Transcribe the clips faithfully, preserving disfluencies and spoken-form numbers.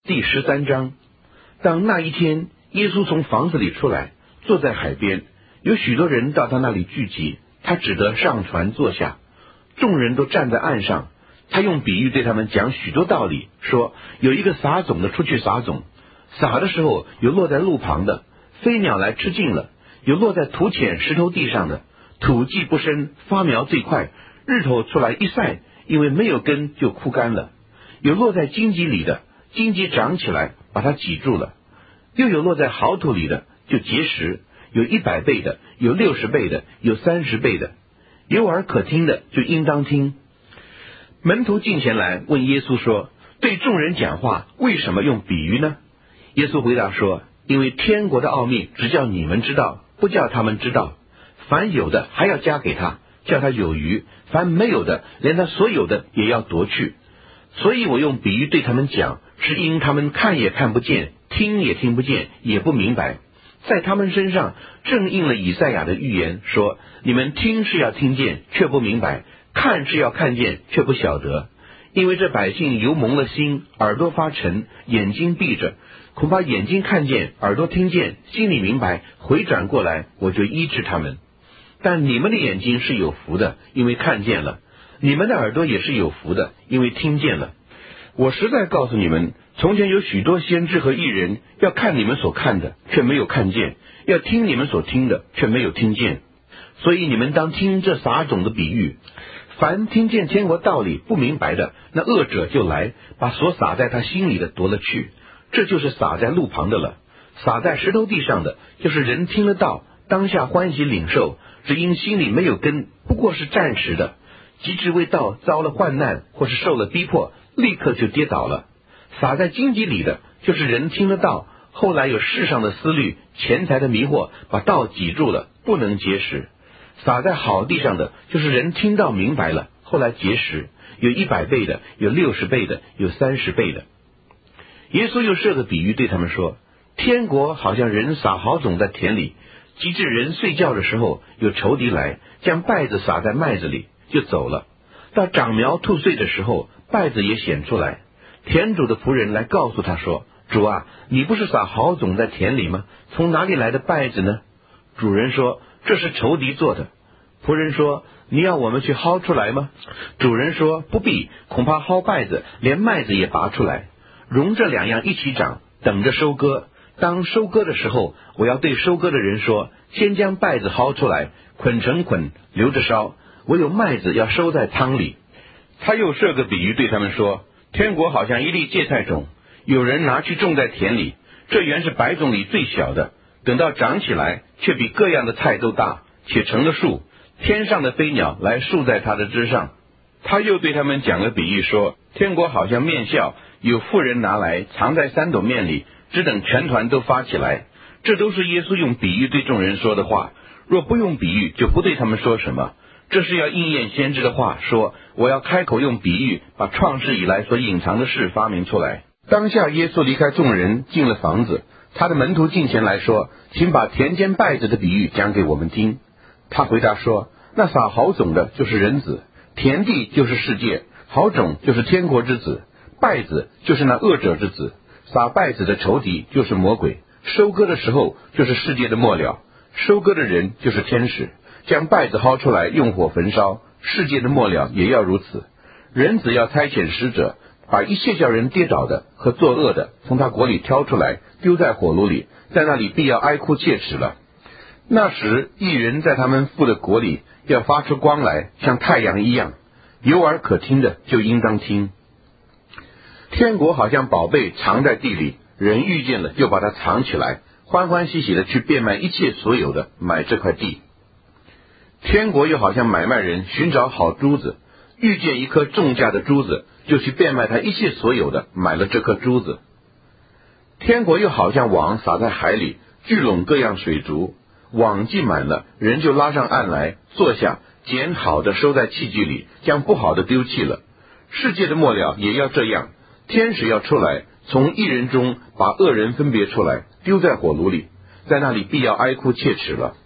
第十三章。当那一天，耶稣从房子里出来，坐在海边，有许多人到他那里聚集，他只得上船坐下。众人都站在岸上，他用比喻对他们讲许多道理，说有一个撒种的出去撒种，撒的时候有落在路旁的，飞鸟来吃尽了；有落在土浅石头地上的，土既不深，发苗最快，日头出来一晒，因为没有根就枯干了；有落在荆棘里的，荆棘长起来把它挤住了；又有落在好土里的，就结实，有一百倍的，有六十倍的，有三十倍的。有耳可听的就应当听。门徒近前来问耶稣说，对众人讲话为什么用比喻呢？耶稣回答说，因为天国的奥秘只叫你们知道，不叫他们知道。凡有的还要加给他，叫他有余；凡没有的，连他所有的也要夺去。所以我用比喻对他们讲，是因他们看也看不见，听也听不见，也不明白。在他们身上正应了以赛亚的预言，说你们听是要听见，却不明白；看是要看见，却不晓得。因为这百姓油蒙了心，耳朵发沉，眼睛闭着，恐怕眼睛看见，耳朵听见，心里明白，回转过来，我就医治他们。但你们的眼睛是有福的，因为看见了；你们的耳朵也是有福的，因为听见了。我实在告诉你们，从前有许多先知和义人，要看你们所看的，却没有看见；要听你们所听的，却没有听见。所以你们当听这撒种的比喻。凡听见天国道理不明白的，那恶者就来，把所撒在他心里的夺了去。这就是撒在路旁的了。撒在石头地上的，就是人听了道，当下欢喜领受，只因心里没有根，不过是暂时的。及至为道遭了患难，或是受了逼迫，立刻就跌倒了。撒在荆棘里的，就是人听了道，后来有世上的思虑、钱财的迷惑，把道挤住了，不能结实。撒在好地上的，就是人听到明白了，后来结实，有一百倍的，有六十倍的，有三十倍的。耶稣又设个比喻对他们说，天国好像人撒好种在田里，及至人睡觉的时候，有仇敌来，将稗子撒在麦子里，就走了。到长苗吐穗的时候，稗子也显出来。田主的仆人来告诉他说，主啊，你不是撒好种在田里吗？从哪里来的稗子呢？主人说，这是仇敌做的。仆人说，你要我们去薅出来吗？主人说，不必，恐怕薅稗子，连麦子也拔出来，容这两样一起长，等着收割。当收割的时候，我要对收割的人说，先将稗子薅出来，捆成捆，留着烧，唯有麦子要收在汤里。他又设个比喻对他们说，天国好像一粒芥菜种，有人拿去种在田里，这原是百种里最小的，等到长起来，却比各样的菜都大，且成了树，天上的飞鸟来宿在它的枝上。他又对他们讲了比喻说，天国好像面笑，有妇人拿来藏在三斗面里，只等全团都发起来。这都是耶稣用比喻对众人说的话，若不用比喻，就不对他们说什么。这是要应验先知的话，说我要开口用比喻，把创世以来所隐藏的事发明出来。当下耶稣离开众人，进了房子，他的门徒近前来说，请把田间稗子的比喻讲给我们听。他回答说，那撒好种的就是人子，田地就是世界，好种就是天国之子，稗子就是那恶者之子，撒稗子的仇敌就是魔鬼，收割的时候就是世界的末了，收割的人就是天使，将稗子薅出来用火焚烧，世界的末了也要如此。人子要差遣使者，把一切叫人跌倒的和作恶的从他国里挑出来，丢在火炉里，在那里必要哀哭切齿了。那时义人在他们父的国里要发出光来，像太阳一样，有耳可听的就应当听。天国好像宝贝藏在地里，人遇见了就把它藏起来，欢欢喜喜的去变卖一切所有的，买这块地。天国又好像买卖人寻找好珠子，遇见一颗重价的珠子，就去变卖他一切所有的，买了这颗珠子。天国又好像网撒在海里，聚拢各样水族，网既满了，人就拉上岸来，坐下，捡好的收在器具里，将不好的丢弃了。世界的末了也要这样，天使要出来，从义人中把恶人分别出来，丢在火炉里，在那里必要哀哭切齿了。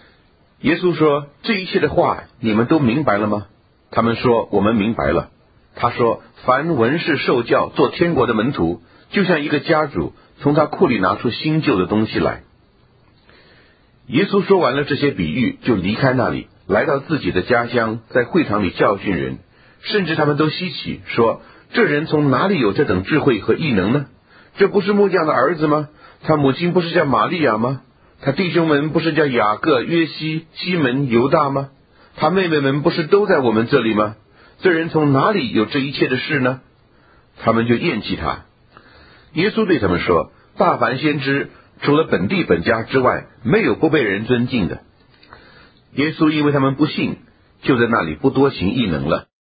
耶稣说，这一切的话你们都明白了吗？他们说，我们明白了。 他说，凡文士受教做天国的门徒，就像一个家主从他库里拿出新旧的东西来。耶稣说完了这些比喻，就离开那里，来到自己的家乡，在会堂里教训人，甚至他们都稀奇，说，这人从哪里有这等智慧和异能呢？这不是木匠的儿子吗？他母亲不是叫玛利亚吗？他弟兄们不是叫雅各、约西、西门、犹大吗？他妹妹们不是都在我们这里吗？这人从哪里有这一切的事呢？他们就厌弃他。耶稣对他们说，大凡先知除了本地本家之外，没有不被人尊敬的。耶稣因为他们不信，就在那里不多行异能了。